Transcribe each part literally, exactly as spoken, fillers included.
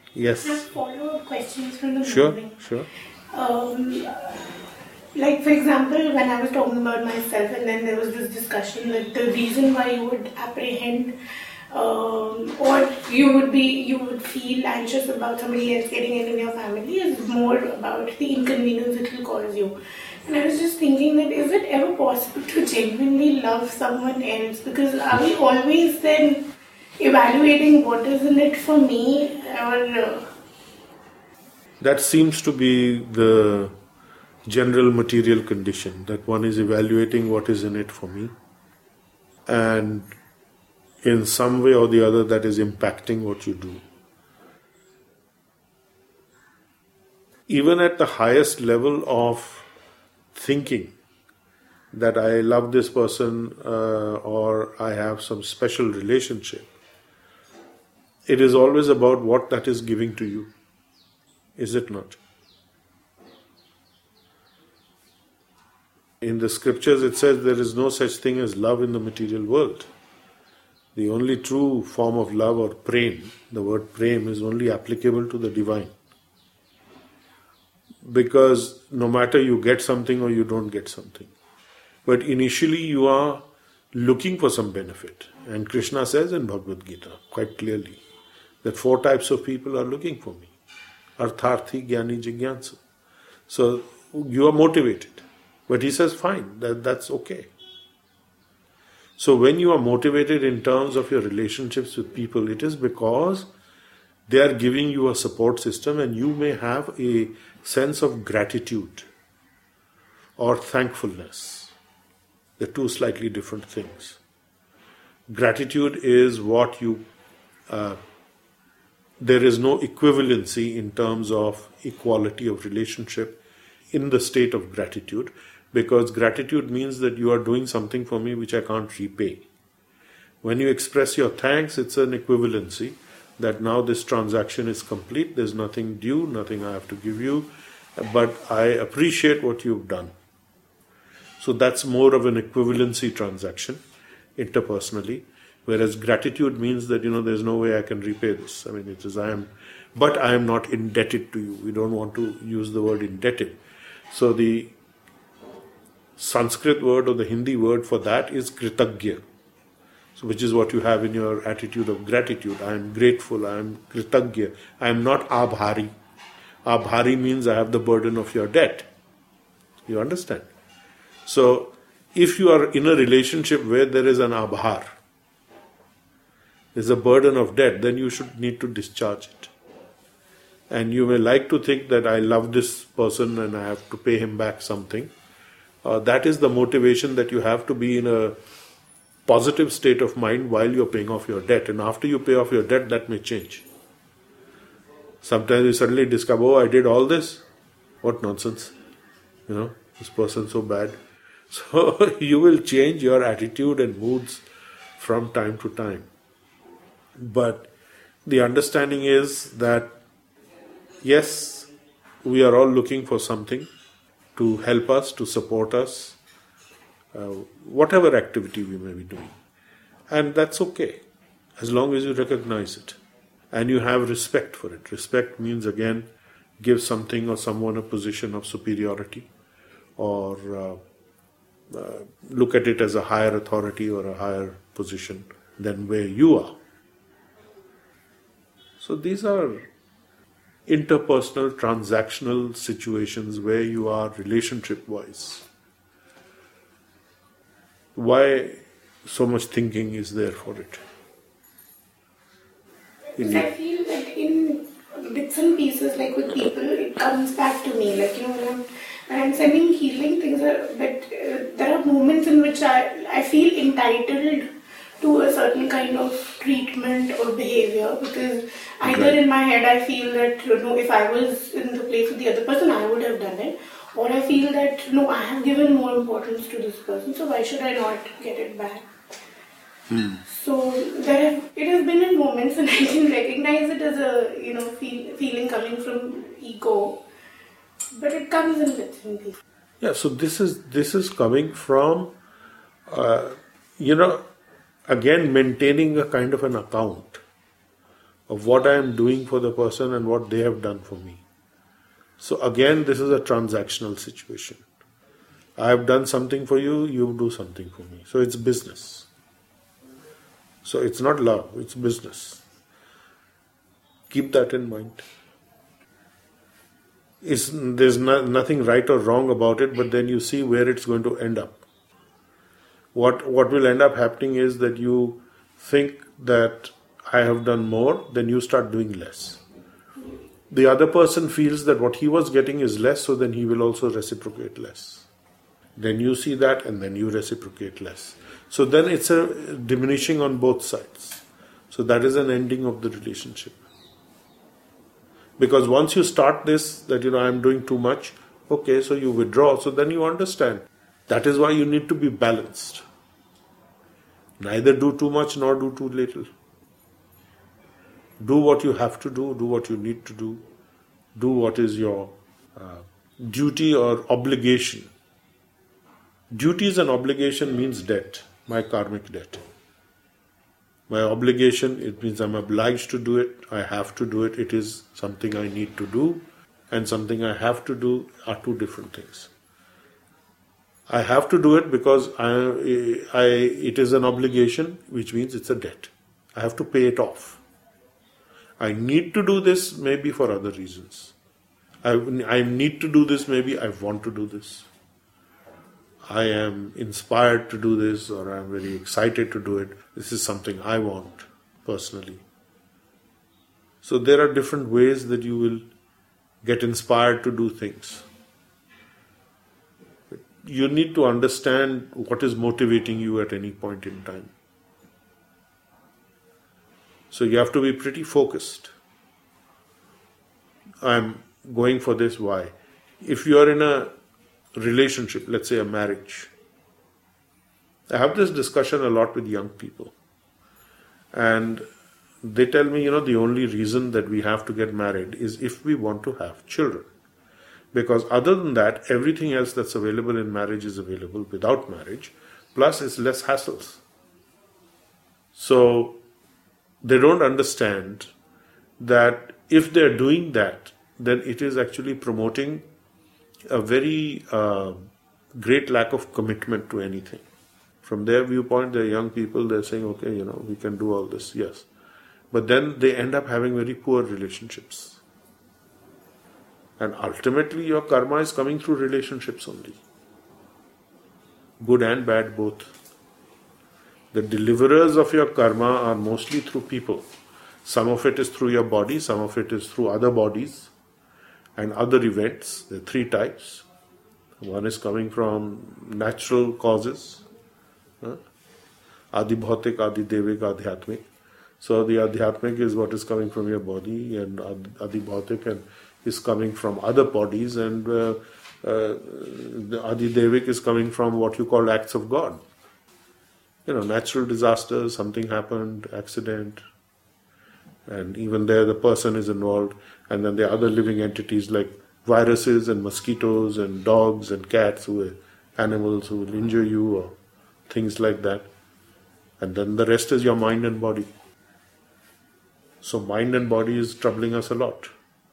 Yes. I have follow-up questions from the Sure, morning. sure. Um, like, for example, when I was talking about myself, and then there was this discussion that the reason why you would apprehend um, or you would be, you would feel anxious about somebody else getting into your family is more about the inconvenience it will cause you. And I was just thinking that is it ever possible to genuinely love someone else? Because are we always then evaluating what is in it for me, or uh, That seems to be the general material condition, that one is evaluating what is in it for me, and in some way or the other that is impacting what you do. Even at the highest level of thinking that I love this person uh, or I have some special relationship, it is always about what that is giving to you. Is it not? In the scriptures it says there is no such thing as love in the material world. The only true form of love, or prem, the word prem is only applicable to the divine. Because no matter you get something or you don't get something, but initially you are looking for some benefit. And Krishna says in Bhagavad Gita quite clearly that four types of people are looking for me. Artharthi, Jnani, Jigyansu. So you are motivated. But he says, fine, that, that's okay. So when you are motivated in terms of your relationships with people, it is because they are giving you a support system, and you may have a sense of gratitude or thankfulness. They're two slightly different things. Gratitude is what you... Uh, there is no equivalency in terms of equality of relationship in the state of gratitude, because gratitude means that you are doing something for me which I can't repay. When you express your thanks, it's an equivalency that now this transaction is complete, there's nothing due, nothing I have to give you, but I appreciate what you've done. So that's more of an equivalency transaction interpersonally, whereas gratitude means that, you know, there's no way I can repay this. I mean, it is I am, but I am not indebted to you. We don't want to use the word indebted. So the Sanskrit word or the Hindi word for that is kritagya, so which is what you have in your attitude of gratitude. I am grateful, I am kritagya, I am not abhari. Abhari means I have the burden of your debt. You understand? So if you are in a relationship where there is an abhar, there's a burden of debt, then you should need to discharge it. And you may like to think that I love this person and I have to pay him back something. Uh, that is the motivation, that you have to be in a positive state of mind while you're paying off your debt. And after you pay off your debt, that may change. Sometimes you suddenly discover, oh, I did all this. What nonsense. You know, this person's so bad. So you will change your attitude and moods from time to time. But the understanding is that, yes, we are all looking for something to help us, to support us, uh, whatever activity we may be doing. And that's okay, as long as you recognize it and you have respect for it. Respect means, again, give something or someone a position of superiority, or uh, uh, look at it as a higher authority or a higher position than where you are. So these are interpersonal, transactional situations where you are relationship-wise. Why so much thinking is there for it? Because I feel that in bits and pieces, like with people, it comes back to me. Like, you know, when I'm, when I'm sending healing things, are, but uh, there are moments in which I, I feel entitled to a certain kind of treatment or behavior, because either Right. in my head I feel that, you know, if I was in the place of the other person, I would have done it, or I feel that, no, I have given more importance to this person, so why should I not get it back? Hmm. So there have, it has been in moments when I can recognize it as a, you know, feel, feeling coming from ego, but it comes in bits and pieces. Yeah, so this is this is coming from, uh, you know, again maintaining a kind of an account of what I am doing for the person and what they have done for me. So again, this is a transactional situation. I have done something for you, you do something for me. So it's business. So it's not love, it's business. Keep that in mind. It's, there's no, nothing right or wrong about it, but then you see where it's going to end up. What, what will end up happening is that you think that I have done more, then you start doing less. The other person feels that what he was getting is less, so then he will also reciprocate less. Then you see that and then you reciprocate less. So then it's a diminishing on both sides. So that is an ending of the relationship. Because once you start this, that you know, I'm doing too much, okay, so you withdraw, so then you understand. That is why you need to be balanced. Neither do too much nor do too little. Do what you have to do, do what you need to do, do what is your uh, duty or obligation. Duties and obligation means debt, my karmic debt. My obligation, it means I'm obliged to do it, I have to do it, it is something I need to do, and something I have to do are two different things. I have to do it because I, I, it is an obligation, which means it's a debt. I have to pay it off. I need to do this maybe for other reasons. I, I need to do this, maybe I want to do this. I am inspired to do this, or I am very excited to do it. This is something I want personally. So there are different ways that you will get inspired to do things. You need to understand what is motivating you at any point in time. So you have to be pretty focused. I'm going for this, why? If you are in a relationship, let's say a marriage, I have this discussion a lot with young people. And they tell me, you know, the only reason that we have to get married is if we want to have children. Because other than that, everything else that's available in marriage is available without marriage, plus it's less hassles. So they don't understand that if they're doing that, then it is actually promoting a very uh, great lack of commitment to anything. From their viewpoint, they're young people, they're saying, okay, you know, we can do all this, yes. But then they end up having very poor relationships. And ultimately, your karma is coming through relationships only. Good and bad both. The deliverers of your karma are mostly through people. Some of it is through your body, some of it is through other bodies and other events. There are three types. One is coming from natural causes. Adi bhautik, adi devik, adhyatmik. So the adhyatmik is what is coming from your body, and adi bhautik and is coming from other bodies, and uh, uh, the adi devik is coming from what you call acts of God. You know, natural disasters, something happened, accident, and even there the person is involved. And then there are other living entities like viruses and mosquitoes and dogs and cats, who are animals who will injure you or things like that. And then the rest is your mind and body. So mind and body is troubling us a lot.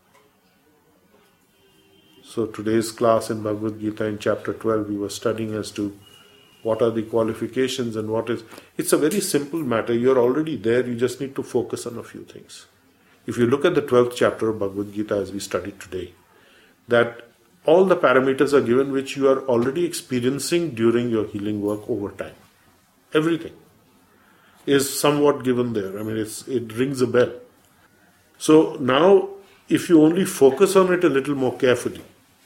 So today's class in Bhagavad Gita in chapter twelve, we were studying as to what are the qualifications and what is... It's a very simple matter. You're already there. You just need to focus on a few things. If you look at the twelfth chapter of Bhagavad Gita as we studied today, that all the parameters are given which you are already experiencing during your healing work over time. Everything is somewhat given there. I mean, it's, it rings a bell. So now, if you only focus on it a little more carefully,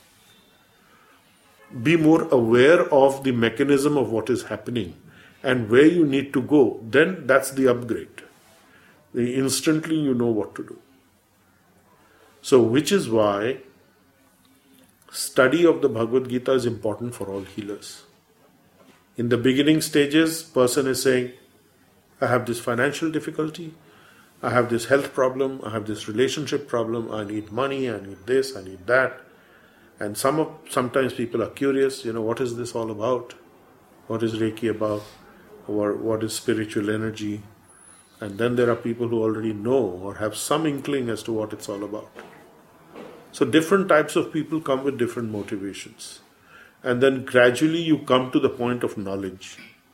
be more aware of the mechanism of what is happening and where you need to go, then that's the upgrade. Instantly you know what to do. So which is why study of the Bhagavad Gita is important for all healers. In the beginning stages, person is saying, I have this financial difficulty, I have this health problem, I have this relationship problem, I need money, I need this, I need that. And some of, sometimes people are curious, you know, what is this all about? What is Reiki about? Or what is spiritual energy? And then there are people who already know or have some inkling as to what it's all about. So different types of people come with different motivations. And then gradually you come to the point of knowledge.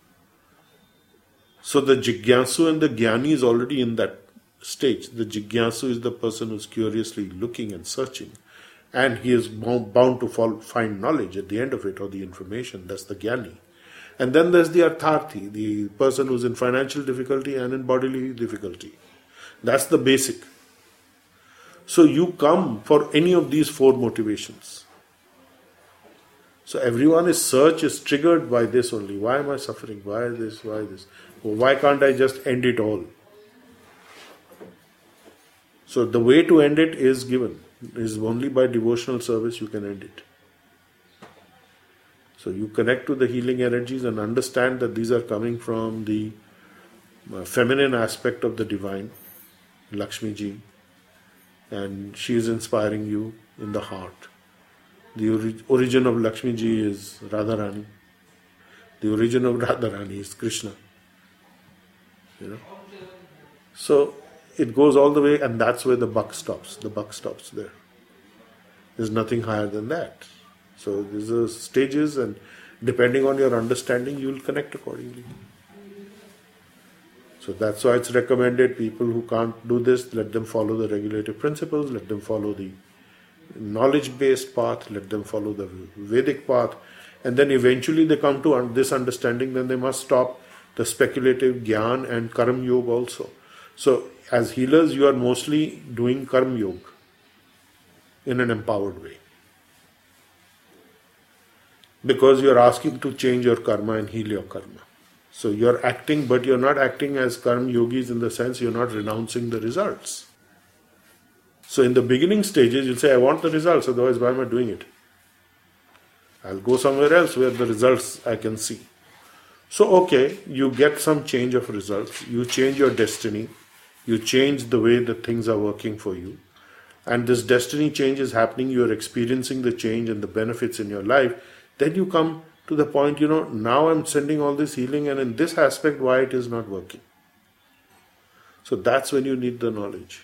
So the Jigyasu and the Jnani is already in that stage. The Jigyasu is the person who's curiously looking and searching. And he is bound to fall, find knowledge at the end of it, or the information. That's the Jnani. And then there's the Artharthi, the person who's in financial difficulty and in bodily difficulty. That's the basic. So you come for any of these four motivations. So everyone's search is triggered by this only. Why am I suffering? Why this? Why this? Why can't I just end it all? So the way to end it is given. It is only by devotional service you can end it. So you connect to the healing energies and understand that these are coming from the uh, feminine aspect of the divine, Lakshmi Ji, and she is inspiring you in the heart. The ori- origin of Lakshmi Ji is Radharani. The origin of Radharani is Krishna. You know. So it goes all the way, and that's where the buck stops. The buck stops there. There's nothing higher than that. So these are stages, and depending on your understanding, you will connect accordingly. So that's why it's recommended people who can't do this, let them follow the regulative principles, let them follow the knowledge-based path, let them follow the Vedic path, and then eventually they come to this understanding, then they must stop the speculative Gyan and Karma Yoga also. So as healers, you are mostly doing Karma Yoga in an empowered way. Because you are asking to change your karma and heal your karma. So you are acting, but you are not acting as karma yogis in the sense you are not renouncing the results. So in the beginning stages, you'll say, I want the results, otherwise why am I doing it? I'll go somewhere else where the results I can see. So okay, you get some change of results, you change your destiny, you change the way that things are working for you. And this destiny change is happening, you are experiencing the change and the benefits in your life. Then you come to the point, you know, now I'm sending all this healing, and in this aspect, why it is not working. So that's when you need the knowledge.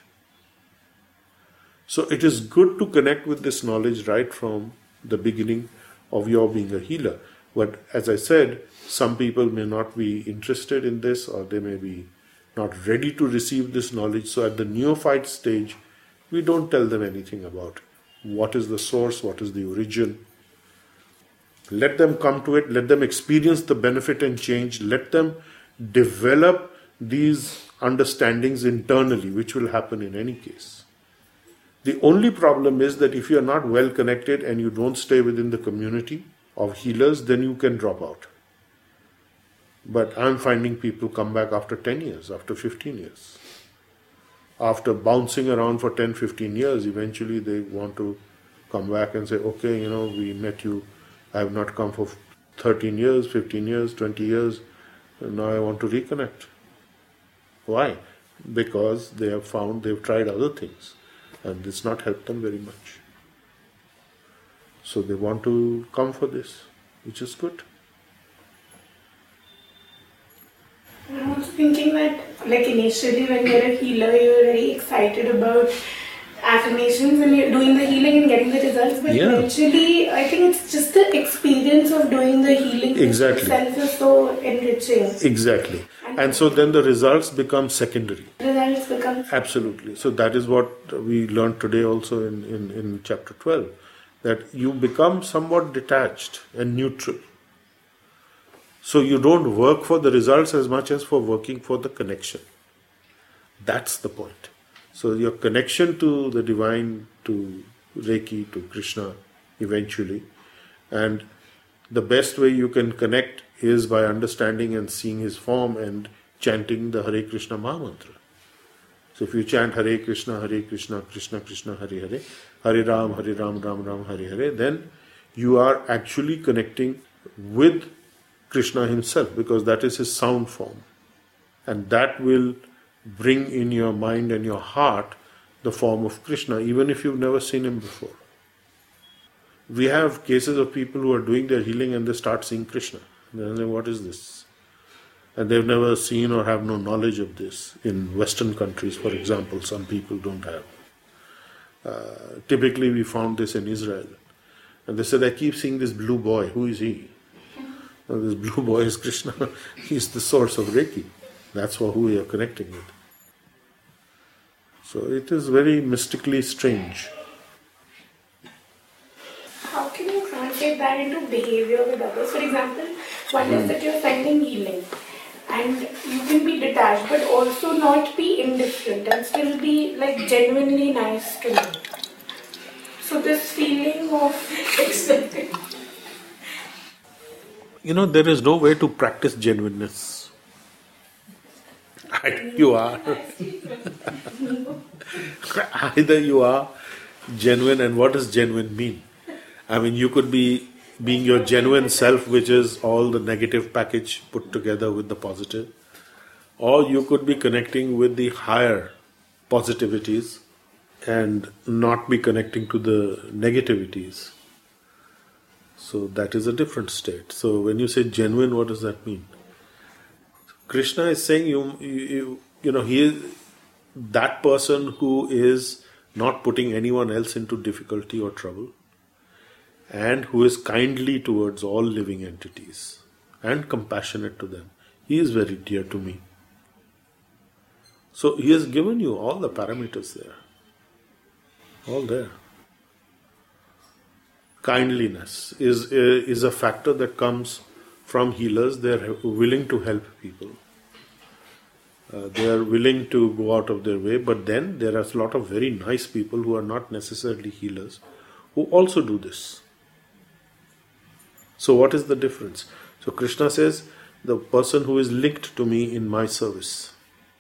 So it is good to connect with this knowledge right from the beginning of your being a healer. But as I said, some people may not be interested in this, or they may be not ready to receive this knowledge. So at the neophyte stage, we don't tell them anything about what is the source, what is the origin. Let them come to it, let them experience the benefit and change, let them develop these understandings internally, which will happen in any case. The only problem is that if you are not well connected and you don't stay within the community of healers, then you can drop out. But I'm finding people come back after ten years, after fifteen years. After bouncing around for ten, fifteen years, eventually they want to come back and say, okay, you know, we met you. I have not come for thirteen years, fifteen years, twenty years, and now I want to reconnect. Why? Because they have found, they've tried other things, and it's not helped them very much. So they want to come for this, which is good. I'm also thinking that, like initially when you're a healer, you're very excited about affirmations when you're doing the healing and getting the results, but yeah. eventually I think it's just the experience of doing the healing exactly. itself is so enriching. Exactly. And, and so then the results become secondary. Results become Absolutely. So that is what we learned today also in, in, in chapter twelve, that you become somewhat detached and neutral. So you don't work for the results as much as for working for the connection. That's the point. So your connection to the divine, to Reiki, to Krishna eventually, and the best way you can connect is by understanding and seeing his form and chanting the Hare Krishna Mahamantra. So if you chant Hare Krishna, Hare Krishna, Krishna Krishna, Hare Hare, Hare Ram, Hare Ram, Ram Ram, Hare Hare, then you are actually connecting with Krishna himself, because that is his sound form. And that will bring in your mind and your heart the form of Krishna, even if you've never seen him before. We have cases of people who are doing their healing and they start seeing Krishna. They say, what is this? And they've never seen or have no knowledge of this. In Western countries, for example, some people don't have. Uh, typically we found this in Israel. And they said, I keep seeing this blue boy. Who is he? And this blue boy is Krishna. He's the source of Reiki. That's who we are connecting with. So it is very mystically strange. How can you translate that into behavior with others? For example, one is that you're sending healing and you can be detached but also not be indifferent and still be like genuinely nice to me. So this feeling of accepting. You know, there is no way to practice genuineness. You are. Either you are genuine, and what does genuine mean? I mean, you could be being your genuine self, which is all the negative package put together with the positive, or you could be connecting with the higher positivities and not be connecting to the negativities. So that is a different state. So when you say genuine, what does that mean? Krishna is saying, you, you, you know, he is that person who is not putting anyone else into difficulty or trouble, and who is kindly towards all living entities and compassionate to them. He is very dear to me. So he has given you all the parameters there. All there. Kindliness is, is a factor that comes from healers. They are willing to help people. Uh, they are willing to go out of their way, but then there are a lot of very nice people who are not necessarily healers who also do this. So what is the difference? So Krishna says, the person who is linked to me in my service.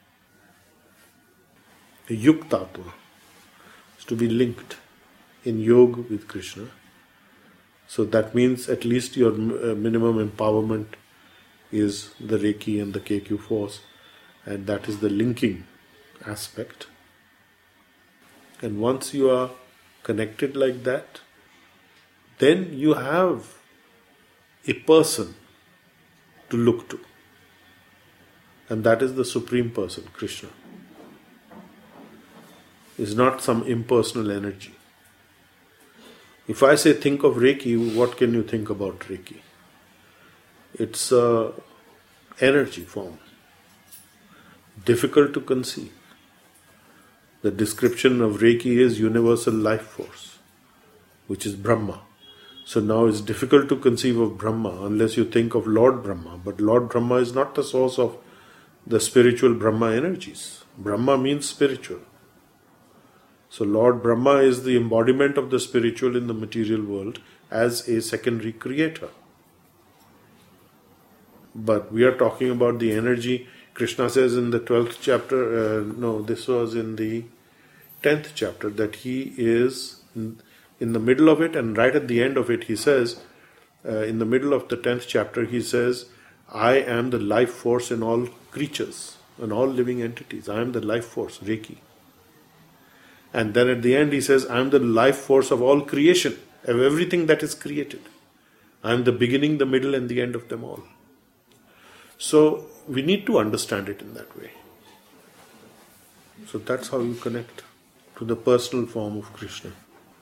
Yuktatva is to be linked in yoga with Krishna. So that means at least your minimum empowerment is the Reiki and the K Q force, and that is the linking aspect. And once you are connected like that, then you have a person to look to. And that is the Supreme Person, Krishna. Is not some impersonal energy. If I say think of Reiki, what can you think about Reiki? It's an energy form. Difficult to conceive. The description of Reiki is universal life force, which is Brahma. So now it's difficult to conceive of Brahma unless you think of Lord Brahma. But Lord Brahma is not the source of the spiritual Brahma energies. Brahma means spiritual. So Lord Brahma is the embodiment of the spiritual in the material world as a secondary creator. But we are talking about the energy. Krishna says in the twelfth chapter, uh, no, this was in the tenth chapter, that he is in the middle of it, and right at the end of it he says, uh, in the middle of the tenth chapter he says, I am the life force in all creatures, in all living entities. I am the life force, Reiki. And then at the end he says, I am the life force of all creation, of everything that is created. I am the beginning, the middle and the end of them all. So we need to understand it in that way. So that's how you connect to the personal form of Krishna.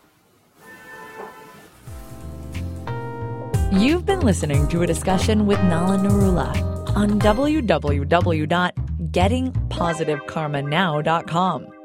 You've been listening to a discussion with Nala Narula on w w w dot getting positive karma now dot com.